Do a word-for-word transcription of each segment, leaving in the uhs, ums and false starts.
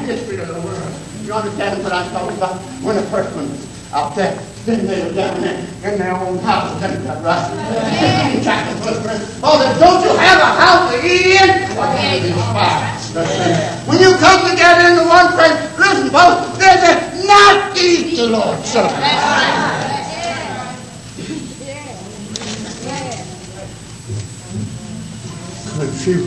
history of the world. You understand what I'm talking about? When a person out there, then they were down there in their own house, isn't that right? Oh, then don't you have a house to eat in? When you come together into one place, listen, folks, there's a not eat the Lord's Supper. Confused.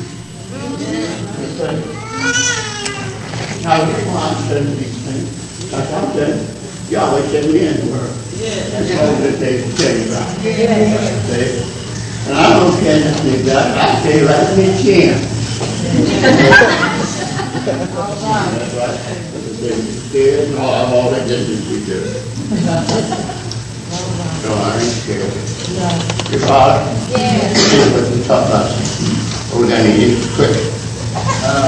Now, the reason why I'm saying these things, like I'm saying, Yahweh sent me in the world. That's all that they can tell you about. See? And I don't care nothing about it. I tell you right in the chin. That's right. They're scared and all, all that business we do. So I ain't scared. Your father? Yeah. What we talk about? We're going to get it quick. Uh,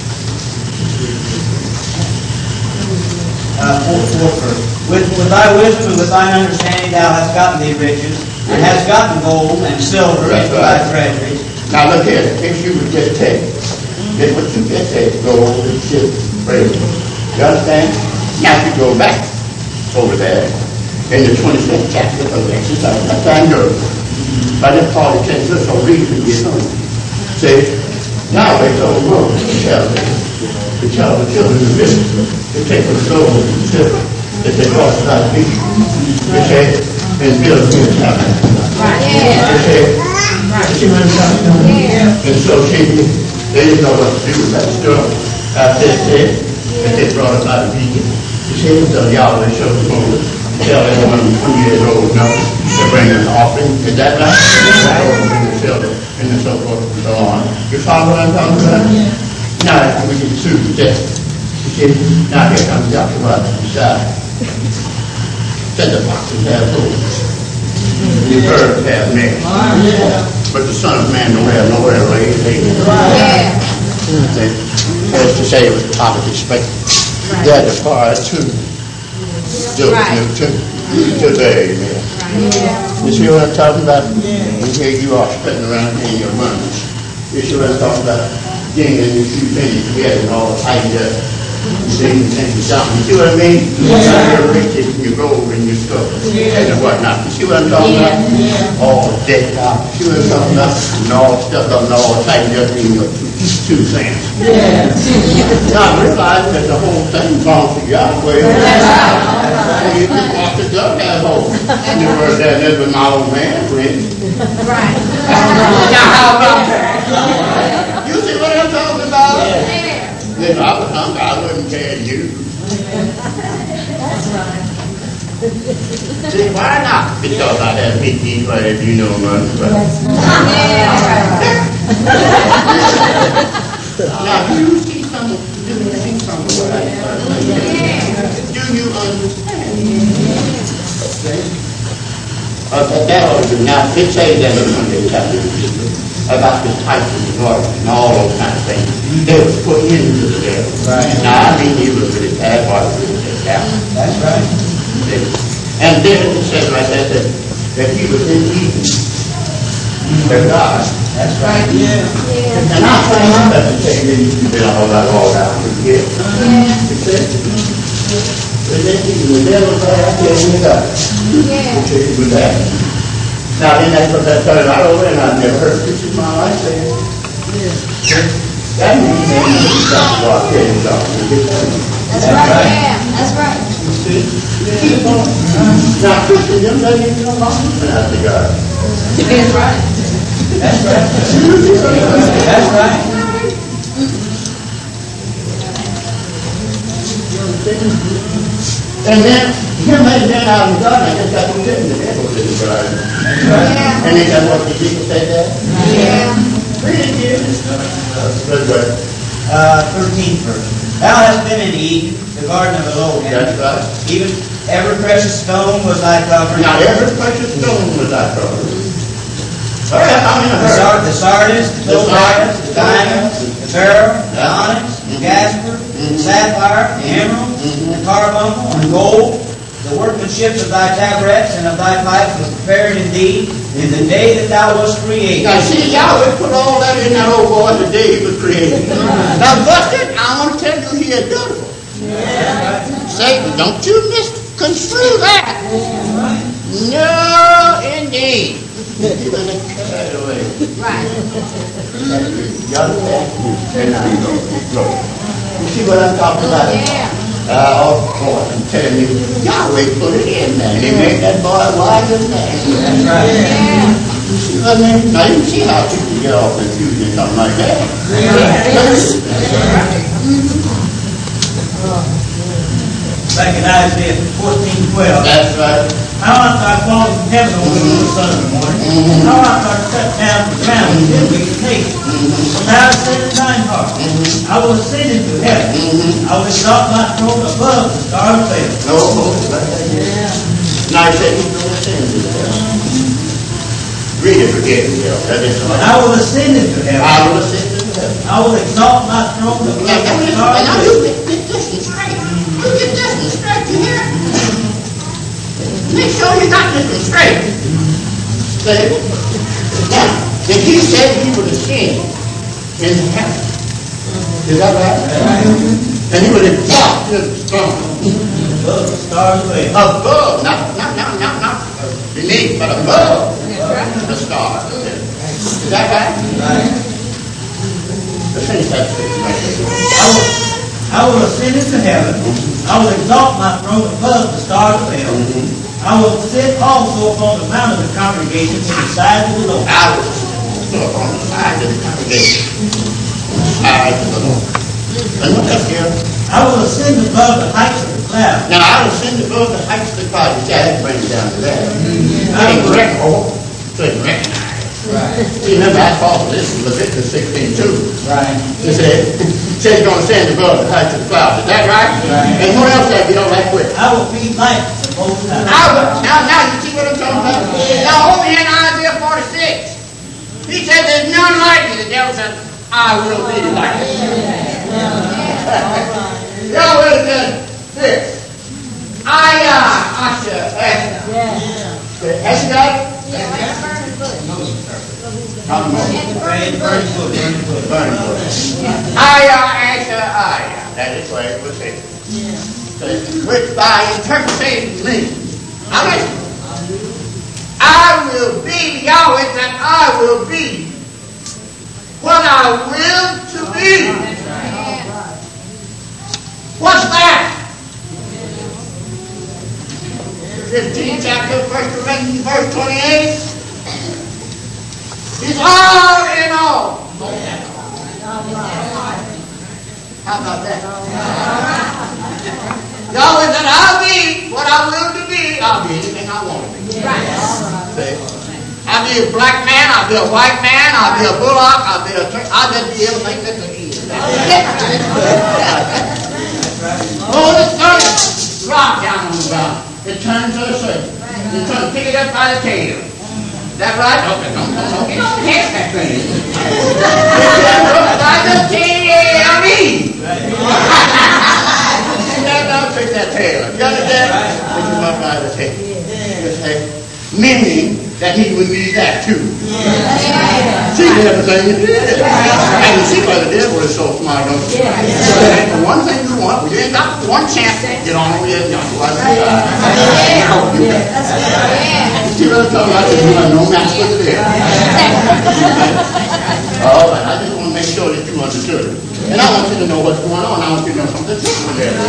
uh, four, four first. With, with thy wisdom and with thine understanding thou hast gotten thee riches, and hast gotten gold and silver into thy treasuries. Now look here, if you would just take, get what you get there, gold and silver, praise. You understand? Now if you go back over there, in the twenty-fifth chapter of Exodus, that's I know. By this Paul says, there's no reason to get home. See, now they told Moses to tell them, to tell the children of Israel to take the gold and silver that they brought to thy feet. They said, and build a new tabernacle. They said, see what I'm talking about? And so see, they didn't know what to do with that stuff. After they said, that they brought it out of Egypt. You see, so Yahweh showed Moses, tell everyone one years old now to bring an offering. Is that right? And the silver and the so forth and so on. You follow what I'm talking about? Now we can soon death. You see, now here comes Doctor Roger beside. Said the foxes have holes. The birds have nests. But the Son of Man don't have nowhere to lay his head. As to say it was poverty spectrum. That as far as two. Do it to, today, man. You see what I'm talking about? And here you are spitting around in your money. You see what I'm talking about? Getting in your few pennies together and all tightened up. You see, you think you're something. You see what I mean? Your riches and your gold and your stuff and whatnot. You see what I'm talking about? All decked out. You see what I'm talking about? And all stuff up and all tightened up in your two, two cents. Now I realize that the whole thing belongs to Yahweh. You just walk the duck that hole. And the word that never my old man friend. Right. Now how about that? You see what I'm talking about? Yeah. If I was hungry, I wouldn't care you. That's right. See, why not? Because I have meat to eat right, you know money. Now, do you see some? Do you see some of what I said? Do you understand? Uh, that ought to be now. It says that in Sunday chapter about the types of the garden and all those kind of things. They were put into the devil. Right. Now, I mean, he was really bad, but he was just down. That's right. And then it says like that, that, that he was in Eden. Their God. That's right. Yeah. Yeah. And I'm saying I'm about to say that you've been all that all down here. Yeah. It says, but then the devil said, I tell you God. Yeah. It was that. Now then that's what that started right over, and I've never heard this in my life say it. Yeah. That means that you got to walk in and talk to the That's right. Yeah. That's right. You see? Keep on. Now, Christian, them doesn't even know how to pronounce the God. That's right. That's right. That's right. And then, him and then out of God, I guess that's what the devil did in the garden. Yeah. And then that's what the people said that? Yeah. Read it here. Uh, thirteenth verse. Thou hast been in Eden, the garden of Elohim. That's right. Even every precious stone was thy covering. Now, every precious stone was thy covering. All right, I'm in a The, hurry. sar- the sardis, the topaz, the diamond, the beryl, the onyx, the jasper, the sapphire, the emerald, the carbuncle, the gold, the workmanship of thy tabrets and of thy pipes was prepared indeed in the day that thou wast created. Now see, Yahweh put all that in that old boy the day he was created. Now Buster, I want to tell you he is beautiful. Yeah. Satan, don't you misconstrue that. No, indeed. Right. You understand? You see what I'm talking about? Yeah. Uh, oh, boy, I'm telling you, Yahweh put it in there. He made that boy wise as man. That's right. Yeah. I mean, now you can see how people get all confused and something like that. Back in Isaiah fourteen twelve. That's right. How art thou fallen from heaven, O little son of the morning? Mm-hmm. How art thou cut down from the ground, and then we can take it? For thou hast said in thine heart, I will ascend into heaven. I will exalt my throne above the stars of heaven. No, now he said he's going to ascend into heaven. Read it again, Bill. That is right. I will ascend into heaven. I will ascend into heaven. I will exalt my throne above Now, the now, stars now of you heaven. get this one straight. You get this one straight, you hear? Make sure you got this one straight. See? Now, if he said he would ascend into heaven, is that right? And he would exalt his throne Above the stars of heaven. above, not, not, not, not, not beneath, but above the stars. Is that right? Right. Let's finish that statement right there. I will, I will ascend into heaven. I will exalt my throne above the stars of heaven. I will sit also upon the mount of the congregation to the side of the Lord. I will sit up on the side of the congregation. On the side of the Lord. And look up here. I will ascend above the heights of the clouds. Now I will send above the heights of the clouds. You see, I had to bring it down to that. I ain't record, so it's recognized. Right. See, remember I called this in Leviticus sixteen two. Right. He said, he said he's going to stand above the heights of the clouds. Is that right? Right. And what else did I get on that quick? I will feed life to the Most High. I will, now, now, you see what I'm talking about? Now, over here in Isaiah forty-six, he said there's none like you. The devil said, I will be like you. Yahweh said this. I, uh, I shall ask. Has he got it? Come on. Burning bush, burning bush. Burning bush. I, uh, ask, uh, I, uh, that is what it was said. Which by interpretation means, now listen, I will be, Yahweh said, I will be what I will to be. What's that? fifteenth chapter, First Corinthians, verse twenty-eight. It's all in all. How about that? Yahweh said, I'll be what I will to be. I'll be anything I want to be. See? I'll be a black man, I'll be a white man, I'll be a bullock, I'll be a turkey, I'll just be everything that there is. Oh, the third rock down on the ground. It turns to a circle. You turn, pick it up by the tail. Is that right? Okay, don't, don't, don't, don't catch that thing. Pick it up by the tail. Now pick that tail up. You understand? Pick it up by the tail. Meaning that he would be that too. See everything you did. And you see why the devil is so smart, don't you? Yeah. The one thing you want, you ain't got one chance to get on over here and jump right side. See what I'm talking about? You have no match with the devil. All right, I just want to make sure that you understood it. And I want you to know what's going on. I want you to know something different there.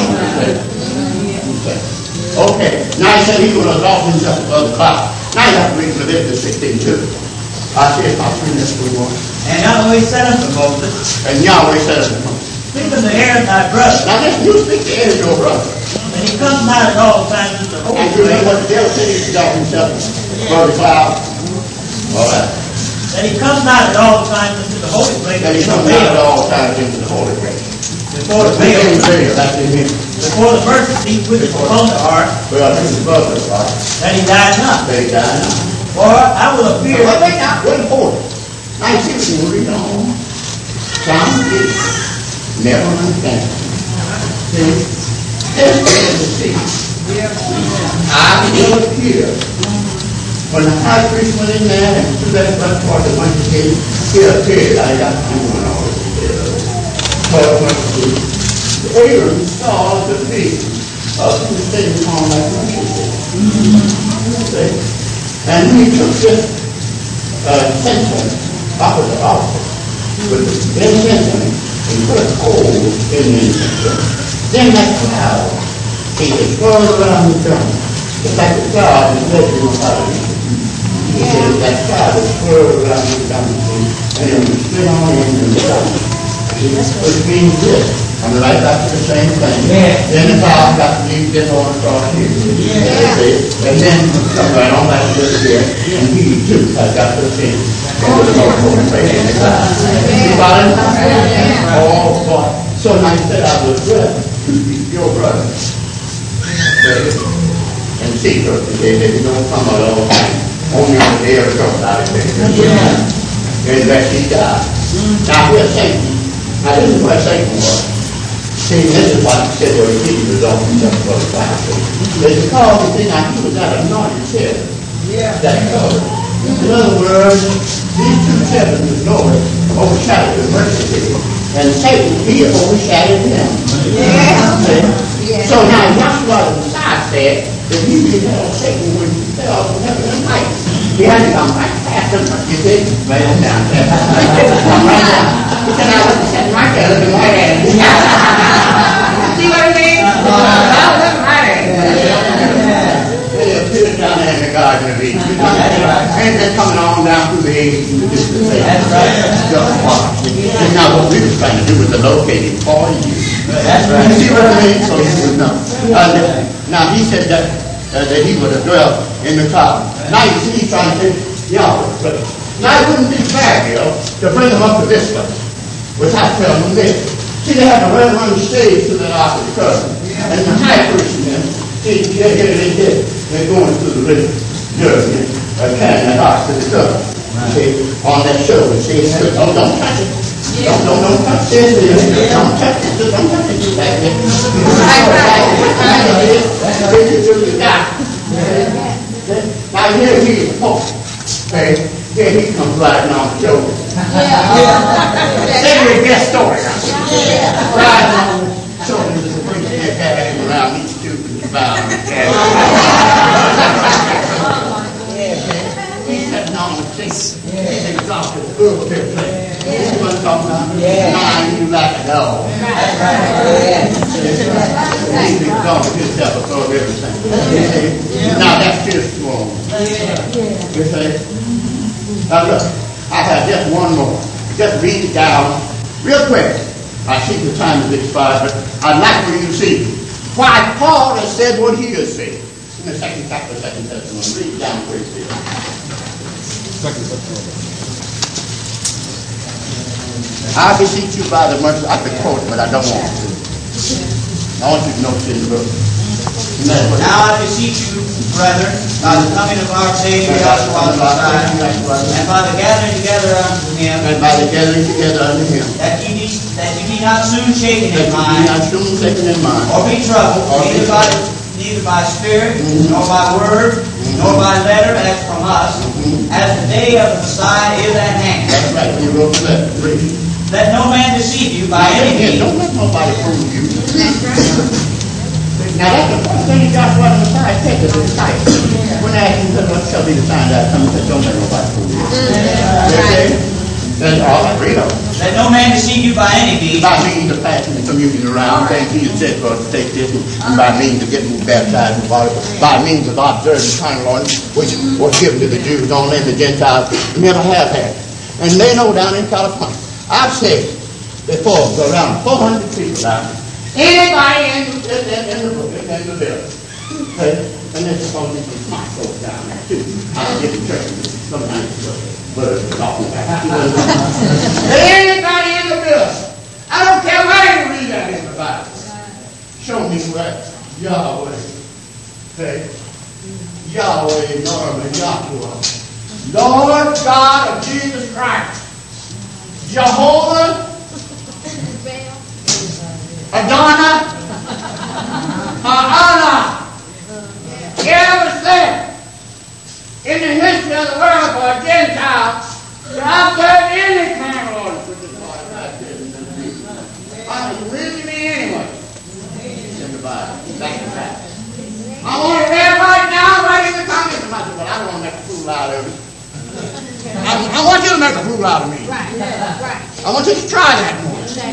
Okay, now he said he would exalt himself above the cloud. Now you have to read Leviticus sixteen two. I see if I'll turn this for one. And Yahweh said unto Moses, And Yahweh said unto Moses, speak unto Aaron thy brother, now listen, you speak to Aaron your brother. and he comes not at all times into the holy And you know place, what the devil said? He exalt himself above the cloud. All right. that he comes not at all times into the holy place, And he comes out at all times into the holy place. before the Veil, veil, veil, that's in him. before the mercy seat which is upon the ark, Well, this is above the cloud. that he died not. They died now. For I will appear. Wait, wait, now, wait for it. Now you see what you read on. Some people never understand. See? This is the seed. I will appear. When the high priest went in there and threw that front part of the bunch of gate, he appeared. I got to one all this. Aaron saw the feet of the sitting on that bunch of gate. And he took this uh, censer off of the altar with the incense and put a coal in the incense. Then that cloud, he was swirled around the throne. It's like the cloud is lifting on top of it. He said that cloud was swirled around the throne, and it was split on in the throne. Which means this. On the right back to the same thing. Yeah. Then the cloud got to leave this on across here. Yeah. And then come right on back to this here. And he too has got to the same. Into the North Pole place in the cloud. You got it? Oh boy. So now he said I was good. Your brother. And secret, okay, that you don't come out all the time. Only on the day of the trouble out of there. And that he died. Now here's Satan. Now this is what Satan was. See, this is what he said where he did the dog and stuff for the Bible. It's because the thing I he was that anointed chair. That covered. In other words, these two cherubs of glory overshadowed the mercy seat. And Satan, he overshadowed him. Yeah. Yeah. So now Joshua the Messiah said that he beheld Satan when he fell from heaven and light. He had to come right past him. You see? Right on down. Come right down. He said, I was sitting right there looking right at him. See what I mean? I was looking right at him. They appeared down there in the Garden of Eden. And they're coming on down through the ages and the distance. That's right. Just watch. And now what we were trying to do was to locate him for you. That's right. You see what I mean? So he would know. Uh, now he said that uh, that he would have dwelt in the cloud. Now you see he's trying to say, Yahweh. Now it wouldn't be fair, you know, to bring them up to this place without telling them this. See, they had to run on the stage to the Ark of the Covenant. And the high priest then, see, here, here they did. They're going through the river, Jordan, uh, carrying that Ark to the Covenant. See, on that shoulder. See, don't, don't touch it. Don't, don't, don't touch this. Don't touch it. Don't touch it. Back there. Now here he is, Pope. Okay, here he comes riding on the shoulder. Say your guest story. Riding on the shoulders of the preacher, they're carrying him around each tube and bound. He's sitting on the seat. He's exalted. Good place. He's what I'm talking about. Nine, you like a dog. He's exalted himself above everything. Now that's his throne. You see? Now look, I have just one more. Just read it down real quick. I see the time is expired, but I'd like for you to see why Paul has said what he has said. In the second chapter of Second Thessalonians. Read it down quick. Second Thessalonians. I beseech you by the mercy, I could quote, but I don't want to. I want you to know it's in the book. Now I beseech you, brethren, by the coming of our Savior Joshua the Messiah, and by the gathering together unto him, and by the gathering together unto him, that ye be, that ye be not soon shaken in mind, not soon shaken in mind, or be troubled, or neither by neither by spirit, mm-hmm. nor by word, mm-hmm. nor by letter as from us, mm-hmm. as the day of the Messiah is at hand. That's right. You wrote that. Read. Let no man deceive you by any means. Don't let nobody fool you. Now that's the first thing Joshua the Messiah said to the disciples. When they asked him, what shall be the sign that comes, he said, don't let nobody fool you. Okay? That's all I read on. Let no man deceive you by any means. By means of passing the communion around, thank you said for us to take this, and by means of getting baptized in water, by means of observing carnal ordinance, which was given to the Jews only, and the Gentiles never have had. And they know down in California. I've said before, around four hundred people now. Anybody in, in, in, in the book, in the bill. Okay? And there's supposed to be some smart folks down there too. I'll get the church sometimes, but it's talking about. Anybody in the bill. I don't care where you read that in the Bible. Show me where Yahweh, okay? Yahweh, Norman, Yahweh, Lord God of Jesus Christ. Jehovah, Adonai, Ha'ana, fool out of me. I, I want you to make a fool out of me. Right, right. I want you to try that once. See?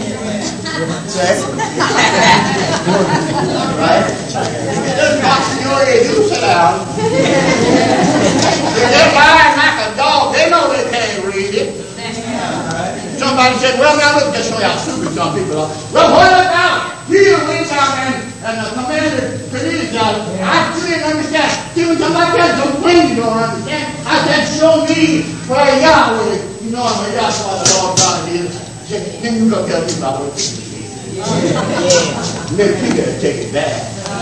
Right? Just box in your ear, you sit down. They're lying like a dog. They know they can't read it. Somebody said, well, now look, just show you how stupid some people are. Well, hold it down. You reach out and, and the commander police out. I still didn't understand. Even somebody else don't claim you don't understand. I said, show me where Yahweh. You know, I'm a Yahweh, the Lord God is. Then you go tell me about what people see. And then you gotta take it back.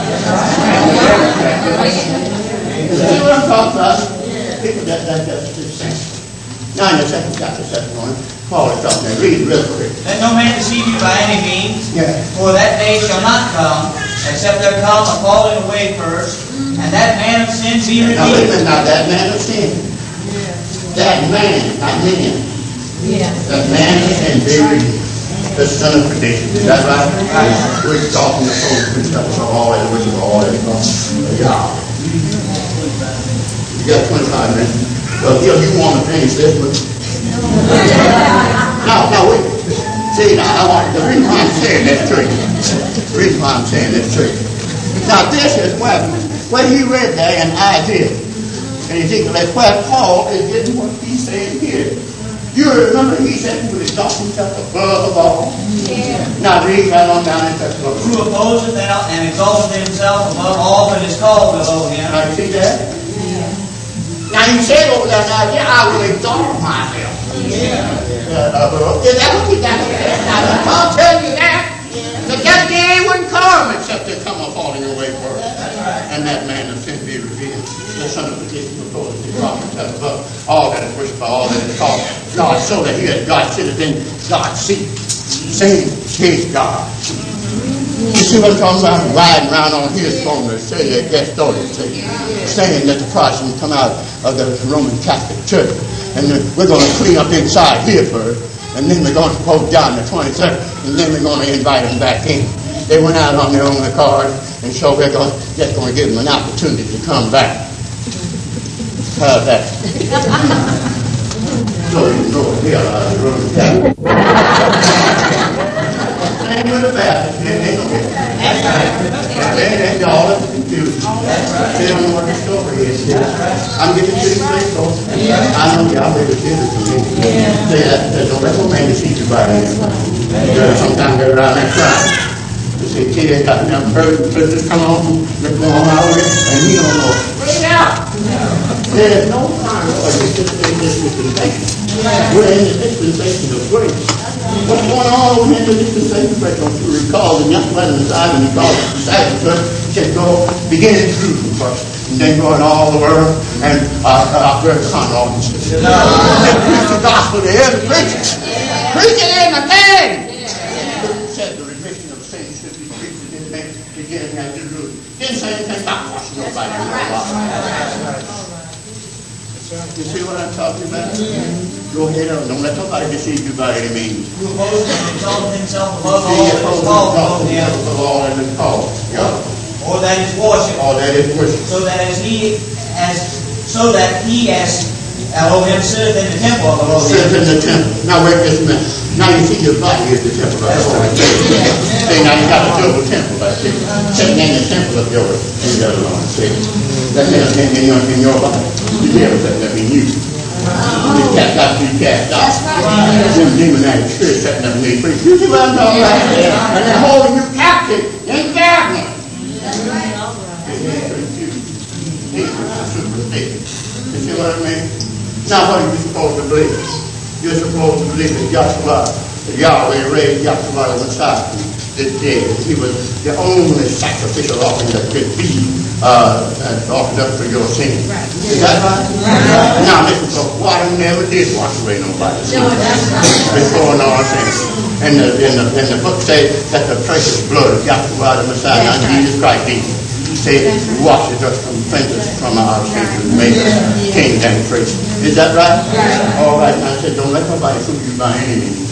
You see what I'm talking about? People that, that, that's just sense. Now in the second chapter, second one, Paul is talking there. Read real quick. Let no man deceive you by any means, Yeah. for that day shall not come, except there come a falling away first, and that man of sin be Now wait a revealed. minute, now that man of sin. That man, not man. That man of sin be revealed. The son of perdition. Is that right? Right. We're talking the folks and stuff, so all that, which is all that. Yeah. You got twenty-five minutes. Well, Gil, you want to finish this, but no, no, wait. See, now, I want, the reason why I'm saying that's true. The reason why I'm saying that's true. Now, this is what, what he read there in Isaiah. And Ezekiel, that's where Paul is getting what he's saying here. You remember he said he would exalt himself above the law? Yeah. Now, read right on down in Thessalonians. Who opposeth thou and exalteth himself above all that is called below him. Now, you see that? Now he said over there, now, yeah, I will exalt myself. Yeah. Uh, uh, is that what you got to say? Now, I'll tell you that. The that day wouldn't come except there come a falling away first. And that man of sin be revealed. The son of perdition before the exalt himself above all that is worshipped by all that is called God, so that he has God sitteth in God's seat. Saying, his God. You see what I'm talking about? Riding around on his throne to say that guest daughter saying that the Protestants come out of the Roman Catholic Church. And we're going to clean up inside here first. And then we're going to poke down the twenty-third. And then we're going to invite them back in. They went out on their own accord. And so we're going, just going to give them an opportunity to come back. How's that? So you know the hell out of the Roman Catholic. Same with the Baptist. They ain't no different. They ain't all of the confusion. They don't know what the story is. I'm getting to the place, folks. I know y'all ready to give it to me. Say that, that don't let no man deceive you by it. Sometimes they're around there crying. You see, kids got them birds just come on, they're going on out with, and he don't know. Bring it out! There's no time for this dispensation. We're in the dispensation of grace. What's going on in the dispensation of grace? Don't you recall the young man inside and he called the disciples, he said, go begin in Jerusalem first, and then go in all the world, and uh, uh, where the con audiences. And preach the gospel to every preacher. Preach it in the name! Said the remission of sins should be preached in the beginning at Jerusalem. Didn't say anything about washing nobody in the water. You see what I'm talking about? Go ahead on. Don't let nobody deceive you by any means. Who opposeth and exalteth himself above all that is called below him. Above all that is called. Yeah. Or that is worship. All that is worship. So that as he as so that he as Elohim sitteth in the temple of Elohim. Sitteth in the temple. Now wait just a minute. Now you see your body is the temple of Elohim. See, now you got a double temple back there. Sitting in the temple of yours. You got it on. See? That's in, in, your, in your body. You never said that in you. You cast out, you cast out. That's right. Them demonic spirits setting up in these priests. You see what I'm talking about? And they're holding you captive in darkness. That's right. You see what I mean? Now what are you supposed to believe? You're supposed to believe that Yahshua, that Yahweh raised Yahshua the Messiah from the dead. He was the only sacrificial offering that could be uh, offered up for your sin. Right. Is that right? Right. Now listen, so water never did wash away nobody's sin. Before and all sins. And the, and, the, and the book says that the precious blood of Yahshua the Messiah, not Jesus Christ, he said, washes us from cleanses from our sins and makes us kings and priests. Is that right? Right. All right. Now I said, don't let nobody fool you by any means.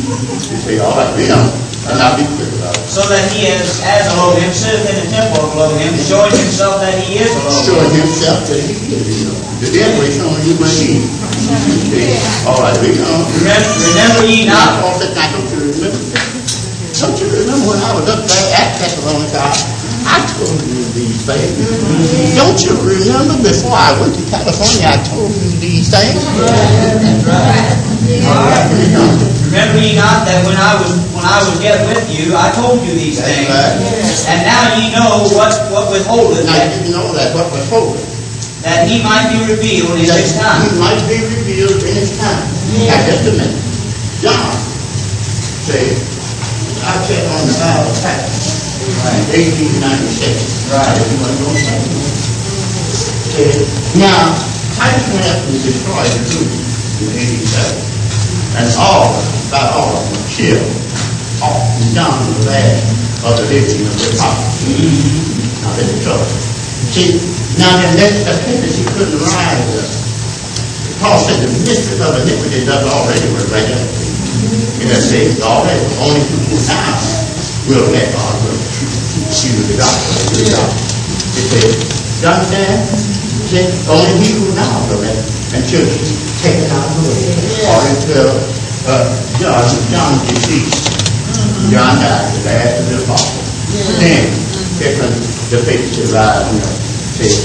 You say, all right, we know. And I'll be quick about it. So that he is, as Elohim, sitteth in the temple of Elohim, showing himself that he is Elohim. Showing himself that he is, you know. The devil is showing you what he is. See? All right, we know. Remember, remember ye Now, not. all that time, don't you remember? Don't you remember when I was up there at Thessalonica? I told you these things. Don't you remember before I went to California, I told you these things? That's right. All right, we know. Remember ye not that when I was when I was yet with you, I told you these That's things. right. And now ye know what what withholdeth, Now, that, you know that what was holy. that he might be revealed in That his time. he might be revealed in his time. Now, just a minute. John said, I said on the Bible passage, eighteen ninety-six. Right. He wasn't going to say it. Said, now, Titus went up and destroyed Jerusalem in eighty-seven. And all, about all of them were killed. All John was the last of the living of the apostles. Now, that's the trouble. See, now then, that epitaphy couldn't rise up. Paul said the mystery of iniquity does already work right up. It does say it's already. Only people now will let God will see the gospel. The gospel. It says, you understand? See, only he who now will let and should take it out of the way. Or until uh, John, John deceased. John died, the last of the apostles. Then, here comes the faith to rise and see.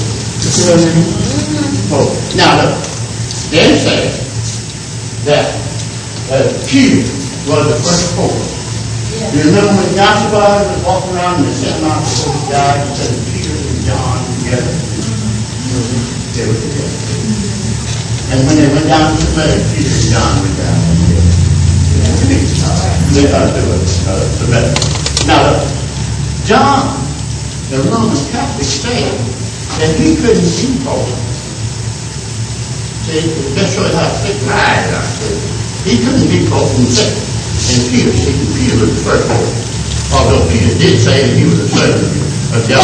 Oh, now, look. Then say that uh, Peter was the first pope. You remember when Joshua was walking around and sent out before he died, he said Peter and John together. They were together. And when they went down to the village, Peter and John went down together. They uh, they were uh, together. Now, look, John, the Roman Catholic, said that he couldn't be pope. See, that shows how thick lies are. He couldn't be pope and second. And Peter, see, Peter was the first pope. Although Peter did say that he was a servant of John.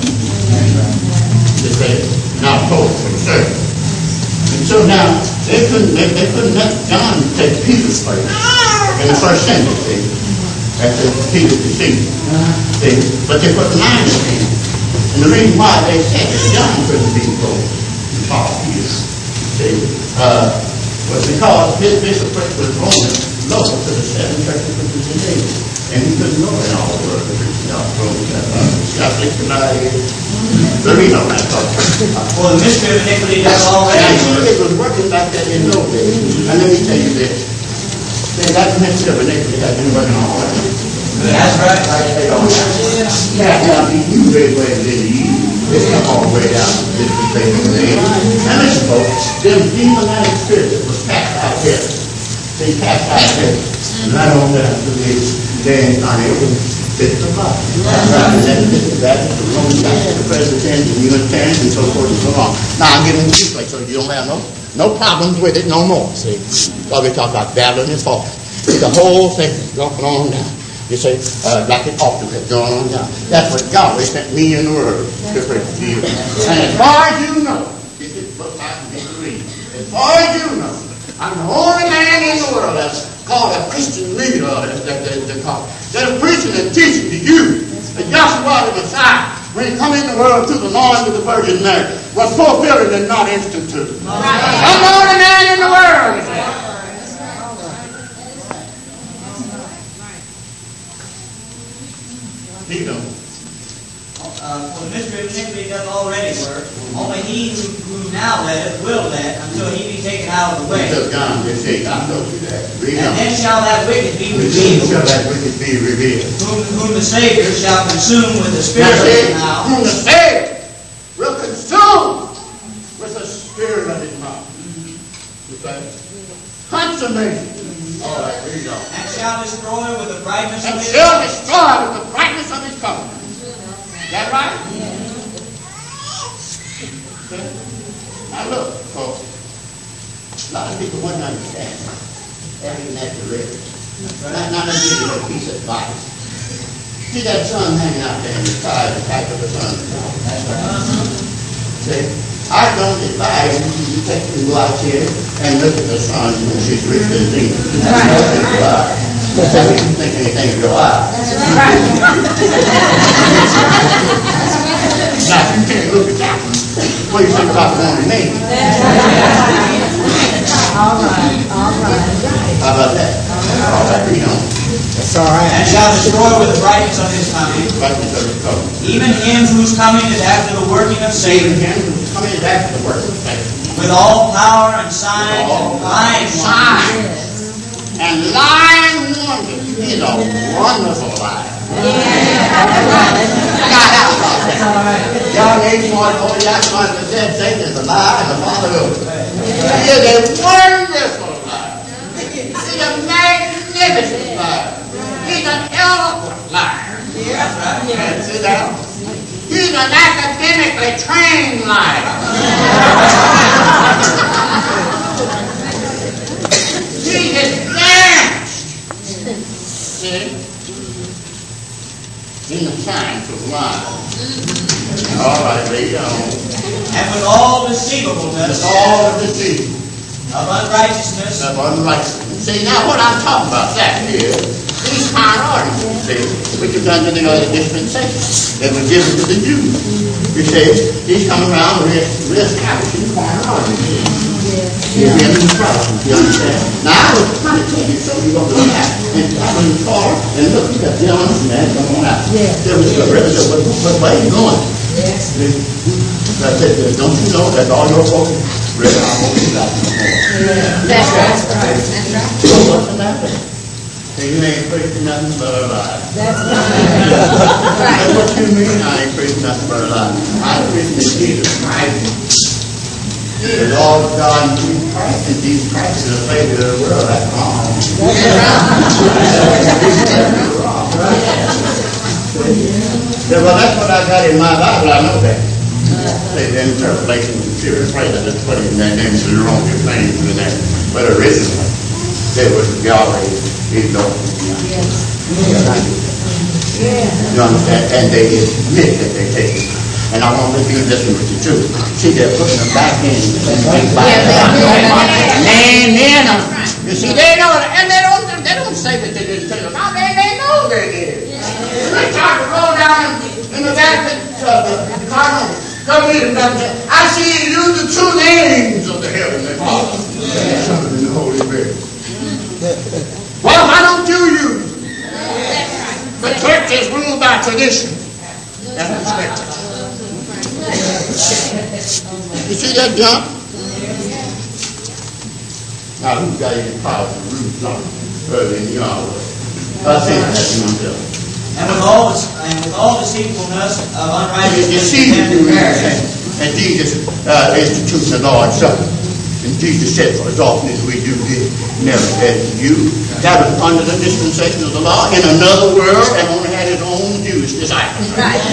They say, not pope, but a servant. And so now, they couldn't, they, they couldn't let John take Peter's place in the first century, see, after Peter deceased. See, but they put nine in him. And the reason why they said that John couldn't be pope and Paul Peter. See, uh, was because his bishopric was only local to the seven churches of the Judea. And he couldn't go in all the world to preach the gospel. Catholic tonight, there is no that gospel. For the mystery of iniquity does already Now, work. it was working like that in those days. And let me tell you this. See, that mystery of iniquity has been working all right. That's right. Yeah, now, you very well did you. They come all the way down to this place of the age. And listen, folks, them demonic spirits was cast out here. They cast out here. Not on down to the day and time. It was fifth of God. That's right. And then this is that, the Roman Catholic, the Presbyterians, the Unitarians, and so forth and so on. Now, I'm giving you place so you don't have no, no problems with it no more, see. While we talk about Babylon and falling. See, the whole thing is going on down. You say, uh, like it ought to be going on down. That's what Yahweh sent me in the world to preach to you. And as far as you know, this is what I can read. As far as you know, I'm the only man in the world that's called a Christian leader, that, that, that, that, call, that is preaching and teaching to you that Joshua the Messiah, when he come in the world through the loins of the Virgin Mary, was fulfilled and not instituted. I'm the only man in the world. You know. Uh, for the mystery of iniquity does already work. Only he who, who now letteth will let until he be taken out of the way. Until God just say, I told you that. Read And on. then shall that wicked be Then revealed, shall that wicked be revealed. whom, whom the Savior shall consume with the Spirit Now of see, his mouth. whom the Savior will consume with the spirit of his mouth. Okay? Consummate. All right, read on. And shall destroy with the brightness of And his shall coming. destroy with the brightness of his coming. Is that right? Okay. Now look, folks. A lot of people wouldn't understand. Having that delivered. Not, not to give you a piece of advice. See that sun hanging out there in the sky, the type of the sun. See? I don't advise you to take and go out here and look at the sun when she's reached the zenith. That makes you think anything of your eye. Now, if you can't look at that one, what do you think about the one in me? All right, all right. How about that? All right, read on. That's all right. And shall destroy with the brightness of his coming, Right into the cover. even him whose coming is after the working of Satan Satan, him who's coming back to the work of Satan. with all power and signs and lying wonders. And lying wonders. He's a wonderful liar. John eight, forty-nine, said Satan is a liar and the father of it. He is a wonderful liar. He's a magnificent liar. He's an eloquent liar. And sit down. He's an academically trained liar. He's advanced. See? In the science of lying. All right, read on. And with all deceivableness That's all of the deceit of unrighteousness, of unrighteousness. See, now what I'm talking about that is these priorities, see, which are done to the other dispensation that were given to the Jews. You see, he's coming around and re-establishing priorities. He's giving the priorities, you understand? Now, I was trying to tell you something you're going to look at. And I went in the car, and look, you got John and that come on out. There was a brother said, "Well, well, where are you going?" I said, "Don't you know that all your folks really are going to die no more?" That's right, that's right, that's right. So what's the matter? And you ain't preaching nothing but a lie. That's right. That's what you mean, I ain't preaching nothing but a lie. I'm preaching that Jesus Christ, the Lord God, and Jesus Christ, and Jesus Christ is the Savior of the world. That's wrong. That's wrong. Yeah, well, that's what I got in my Bible. I know that. Say the interpolation of the serious phrase that is put in that name to the wrong things in there. But originally, there was Yahweh, his Lord. You understand? And they admit that they take it. And I want to be listening with you too. See, they're putting them back in. Name in them. You see, they know it, and they don't. They don't say that they didn't tell them. Now they, they know they did. They tried to roll down in the back of the, the cardinal. Come read it. I see you use the true names of the Heavenly Father, the Son, and the Holy Spirit. Well, why don't you use it? The church is ruled by tradition and respect. You see that, John? Now, who got any power to root something further in the hour? I see that myself. and with all and with all deceitfulness of You see unrighteousness the and perishing. and Jesus uh, instituted the Lord's Supper. And Jesus said, for as often as we do this, never said to you. That was under the dispensation of the law in another world and only had his own Jewish disciples.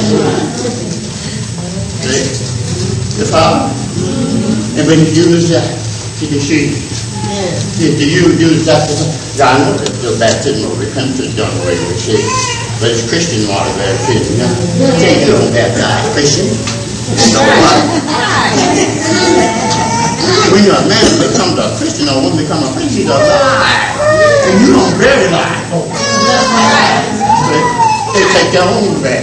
See? The Father. And when you use that to deceive. See, do you use that to I know that the baptism of repentance is done away with, see. But it's Christian water baptism. You can't go and baptize Christian. You know what? When you're a man and becomes a Christian or woman become a Christian, he's a lie. And you don't really lie. They take their own back.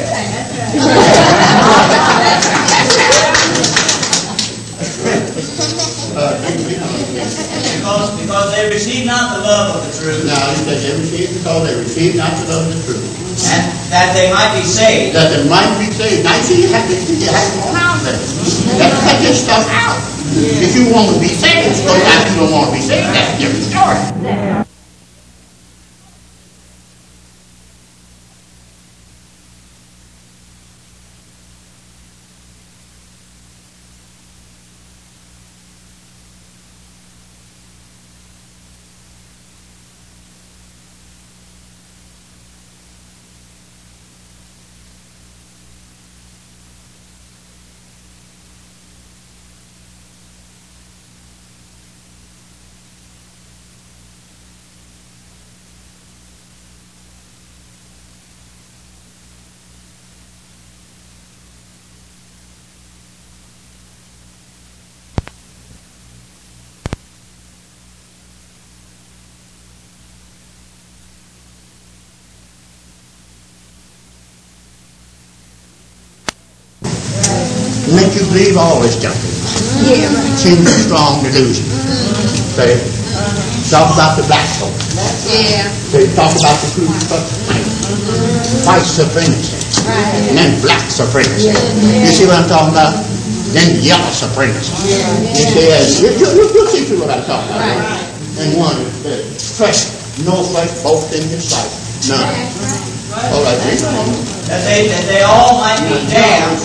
Because, because they receive not the love of the truth, Now, he said they receive because they receive not the love of the truth. and that they might be saved. That they might be saved. Now, you see, you have to, you have to go out there. You have to cut this stuff out. If you want to be saved, sometimes you don't want to be saved. That's a different story. make you believe all this junk. Yeah. Seems a strong delusion. Say, talk about the black folk. Yeah. Say, talk about the Ku Klux Klan. White supremacy. Right. And then black supremacy. You see what I'm talking about? Then yellow supremacy. You see, uh, you, you, you, you see through what I'm talking about. Right. And one is uh, fresh, no fresh both in his sight. None. All right, read on. That they, that they all might be damned.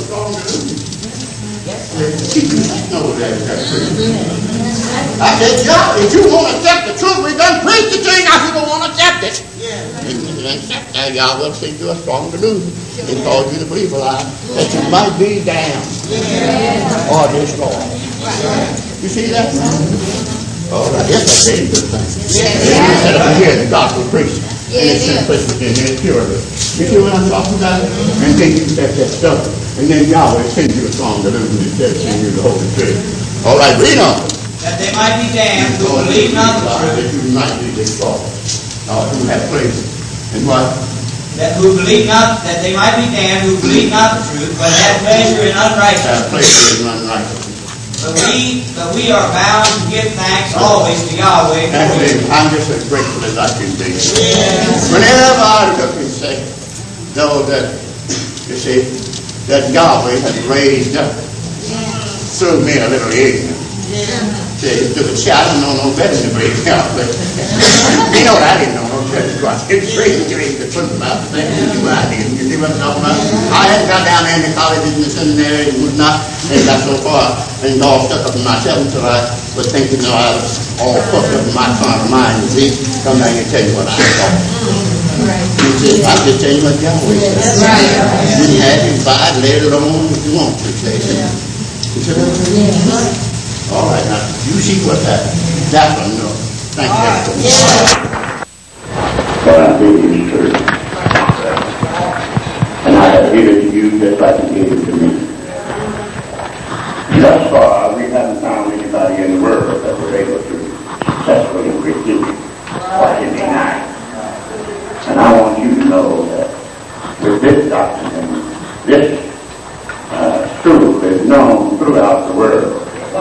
I said, John, if you want to accept the truth, we done preached it to you, now people want to accept it. And you accept that, y'all will see you a strong delusion and cause you to believe a lie that you might be damned or destroyed. You see that? All right, that's a dangerous thing. You set up here the gospel preaching. And it's simplicity and it's purity. You see what I'm talking about? And then you set that stuff. And then Yahweh sends you a strong delusion instead of sending you the Holy Spirit. All right, read on. That they might be damned who believe not the truth. That you might be destroyed. Or who have pleasure. And what? That who believe not, that they might be damned who believe not the truth, but have pleasure in unrighteousness. Have pleasure in unrighteousness. But we, but we are bound to give thanks always to Yahweh. Actually, I'm just as grateful as I can be. Whenever I look and say, know that, you see, that Yahweh has raised up through me a little ignorant. See, to the child, I don't know no better than to believe God. You know what I didn't know no better than God. It's crazy to read the truth about the things you I didn't. You see what I'm talking about? I hadn't got down there in the colleges and the seminary and was not, and got so far and all stuck up in myself until I was thinking, you know, I was all fucked up in my carnal mind. You see, come down here and tell you what I thought. You see, I'm just telling you what Yahweh says. You can have it, buy it, lay it alone if you want to. Say, you see what I'm saying? All right, now, you see what that, that one knows. Thank you. But I think it's true. And I have given it to you just like you gave it to me. Thus far, we haven't found anybody in the world that was able to successfully refute what it denied. And I want you to know that with this doctrine, this uh, truth is known throughout the world.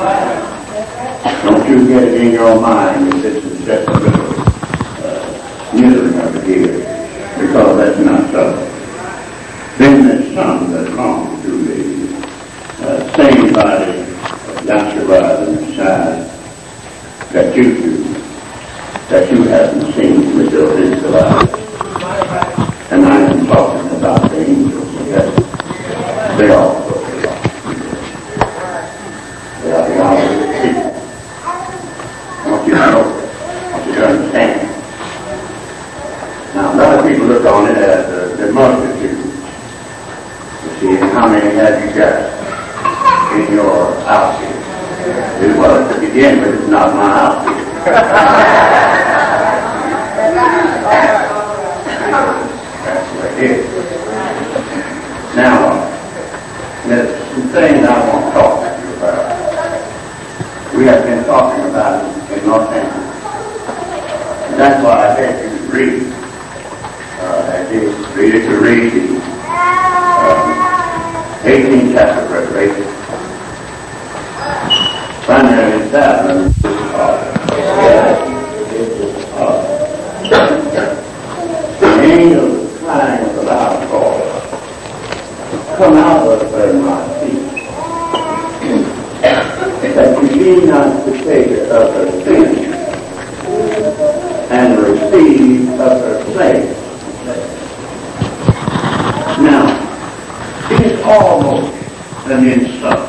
Don't you get it in your mind that this is just a little uh, musing of the ear, because that's not so. Then there's some that belong to the uh, same body of Yahshua the Messiah that you do, that you haven't seen with your physical eyes. And I am talking about the angels of heaven. They all They are the hours of people. I want you to know, I want you to understand. Now, a lot of people look on it as uh, the multitude. You see, and how many have you got in your outfit? Well, to begin with, it's not my outfit. That's what it is. Now, there's some things I want to talk to you about. We have been talking about it in Los Angeles. And that's why I had you to read. Uh, I did read it to read the um, eighteenth chapter of Revelation. Primarily that the angel was crying with a loud voice, come out of where my feet, that you be not partaker of her sin, and receive of her plague. Now, it is almost an insult,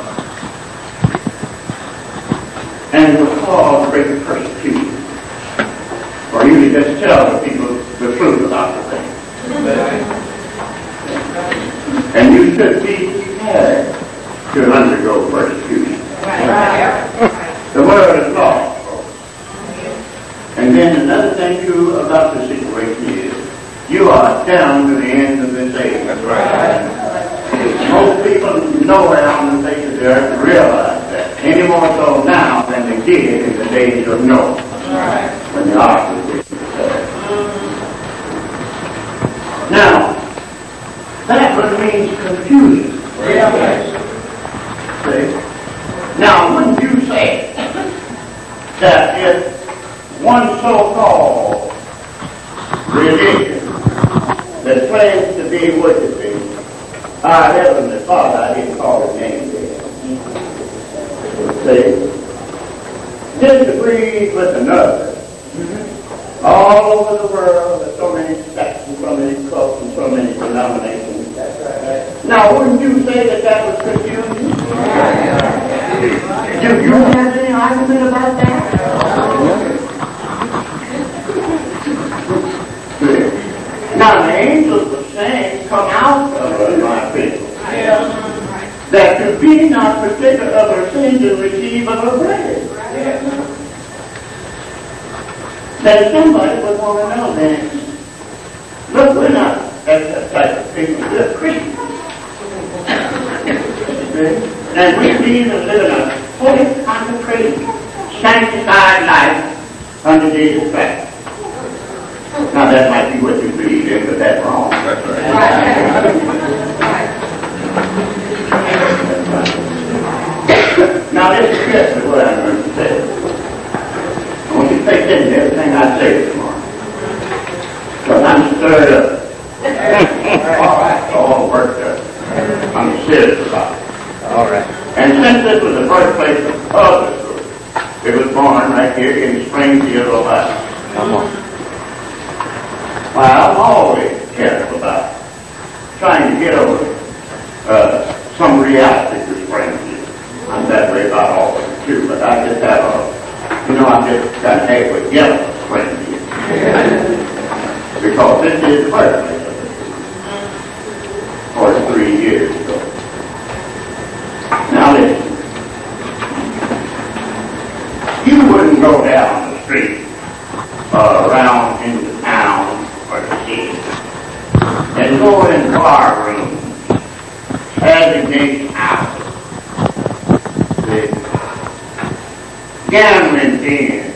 and will cause great persecution for you to just tell the people the truth about the thing. And you should be prepared to undergo persecution. The word is lost, folks. And then another thing too about the situation is you are down to the end of this age. That's right. Most people nowhere on the face of the earth realize that any more so now than they did in the days of Noah, right, when the ark was built. Now, that would mean confusion. Yes. so-called religion that claims to be worshiping our Heavenly Father. I didn't call his name there. See? Disagrees with another. All over the world, there's so many sects and so many cults and so many denominations. Now, wouldn't you say that that was confusion? Do you have any argument about that? Now, the angels were saying, come out of us, my people, that to be not partaker of our sins and receive of our bread. That somebody would want to know then, look, we're not that type of people, we're Christians. And we believe and live in a fully consecrated, sanctified life under Jesus Christ. Now that might be what you believe in, but that's wrong. That's right. Now this is just what I'm going to say. I want you to take in everything I say this morning. Because I'm stirred up. All right. All worked up. I'm serious about it. All right. And since this was the birthplace of this group, it was born right here in Springfield, Ohio. Come on. Well, I'm always careful about trying to get over uh, some reality to Springfield. I'm that way about all of it too, but I just have a, you know, I'm just got an egg with yellow Springfield. Because this is the birthplace of it. forty-three years ago. Now listen. You wouldn't go down the street uh, around in the town or the city and go in bar rooms, designate houses, the gambling dens,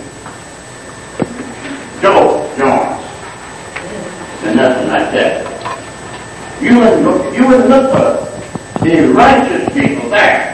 dope joints, and nothing like that. You wouldn't look, you wouldn't look for the righteous people there.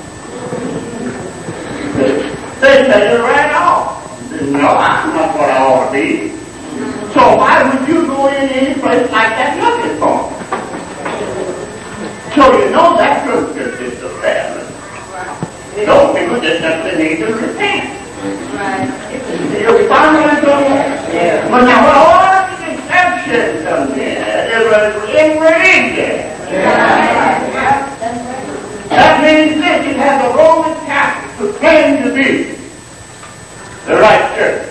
They say it right off. No, I'm not what I ought to be. So why would you go in any place like that looking for me? So you know that group just is the bad. Those people just simply need to repent. You find what I'm doing? But now when all of the deception comes in, it was in religion. That means this, it has a Roman Catholic who claim to be the right church.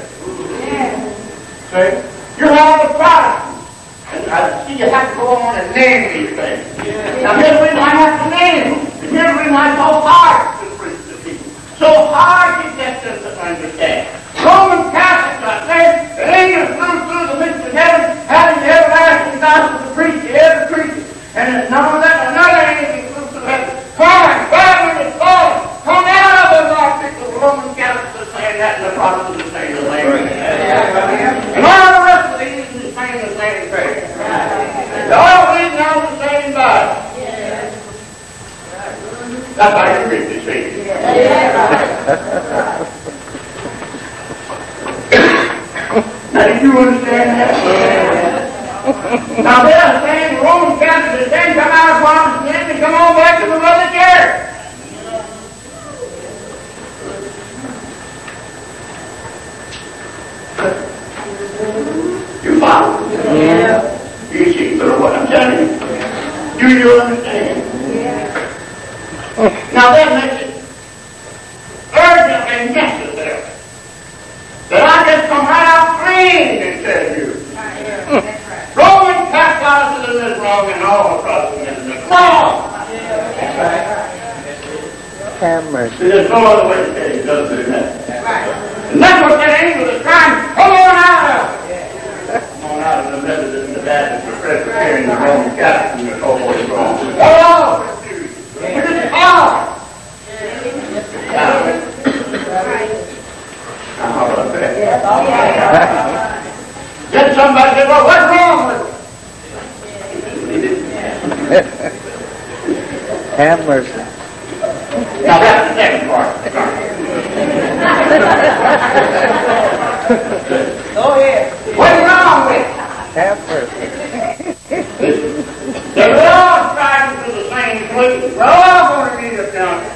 See? You have a Protestant. And I see you have to go on and name these things. Now here's the reason I have to name them. And here's the reason I'm so hard to preach to people. So hard to get them to understand. Roman Catholics are saying that angels flew through the midst of heaven, having the everlasting gospel to preach to every creature. And there's none of that, another angel flew through heaven. Fire, fire, is falling. Come out of them, our people. The Roman Catholics are saying that, and the Protestants are saying the same thing. And all the rest of the Eastern is saying the same thing. They're all reading out the same Bible. That's how you read the see. Now, did you understand that? Now, they're saying the Roman Catholics then come out of Protestant and come on back to the Mother Church. You follow? Yeah. You see sort of what I'm telling you? Do you understand? Yeah. Now that makes it urgent and necessary that I just come right out clean and tell you. Right. Roman Catholicism is wrong and all Protestantism is wrong. That's right. Have mercy. There's no other way to say it other than that. Right. And that's what that angel is trying to come on out of. Come on out of the Methodist and the Baptist, the Presbyterian, the Roman Catholic, and the so forth and so on. Oh! It is hard. Now, how about that? Then somebody said, well, what's wrong with it? Have mercy. Now, that's the second part. Go ahead. What's wrong with it? Have mercy. That we're all striving for the same place. We're all going to need a county.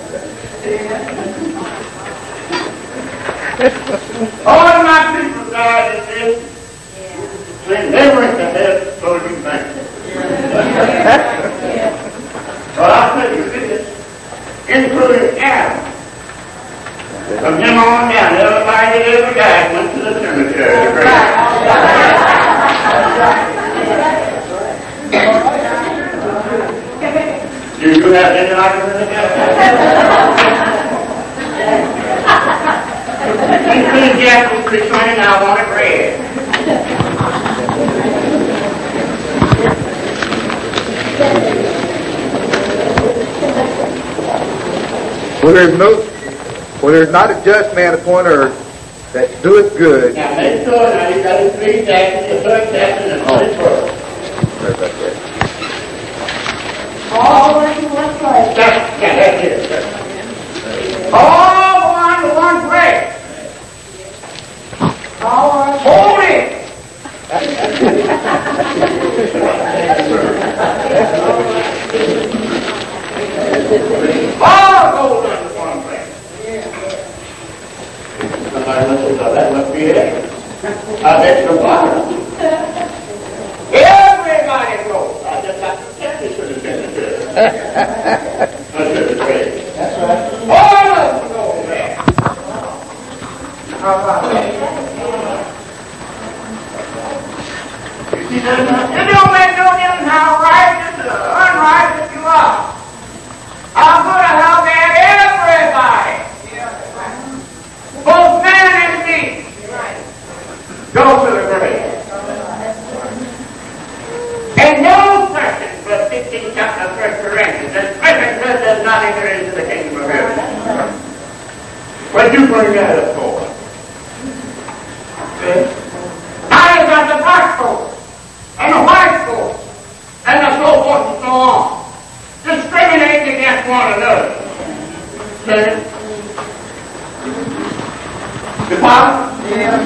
All of my people died in this. They never went to heaven, so you think. Well, I'll tell you this, including Adam. From him on down, everybody that ever died went to the cemetery. Do you have any argument against that? Ecclesiastes three twenty, now I want it read. For there is no, for there is not a just man upon earth that doeth good. Now make sure now you got Ecclesiastes, the third chapter, and the first verse. Sorry about that. All went to one place. That's, yeah, that's it. All one to one place. All were Holy! All goes under one place. Somebody must have thought that must be it. I bet the bottom. Everybody goes. I just have to tell you should have been there. I should have said. That's right. All of them go there. How about that? You see that? It don't make no difference how righteous or unrighteous you are. I'm going to help at everybody. Both man and beast. Go to the grave. And no person, but fifteenth chapter of First Corinthians, that perfect blood does not enter into the kingdom of heaven. What you bring that up for? I got the black folks, and the white folks, and the so forth and so on, discriminating against one another. See? The Bible? Yeah.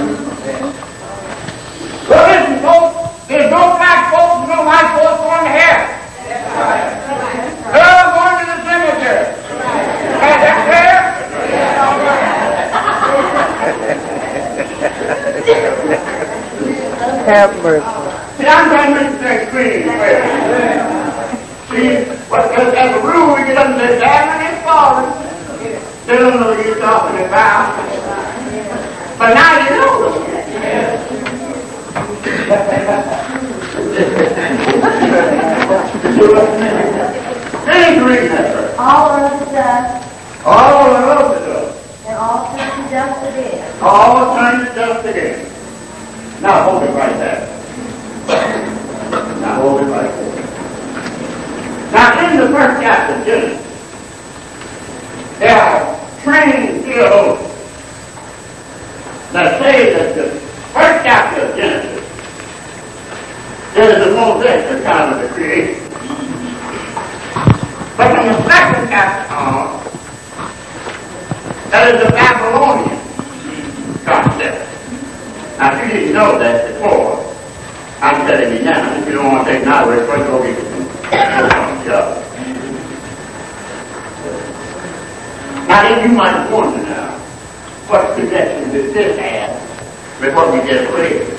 Well, listen, folks, there's no black folks and no white folks going to heaven. They're all going to the cemetery. Is that fair? Have mercy. See, I'm trying to make things clean. See, what, as, as a rule, we get up and say, Diamond is falling. They don't know what you're talking about. But now you know. Please read that. all of the dust, All of the dust. and all turn to dust again. All turn to dust again. Now hold it right there. Now hold it right there. Now in the first chapter of Genesis, there are trained theologians that say that the first chapter of Genesis is the Mosaic account of the creation. But in the second chapter on, that is the Babylonian concept. Now, if you didn't know that before, I'm telling you now. If you don't want to take now, we're going to go get some job. Now, then you might wonder now, what connection does this have with what we just read?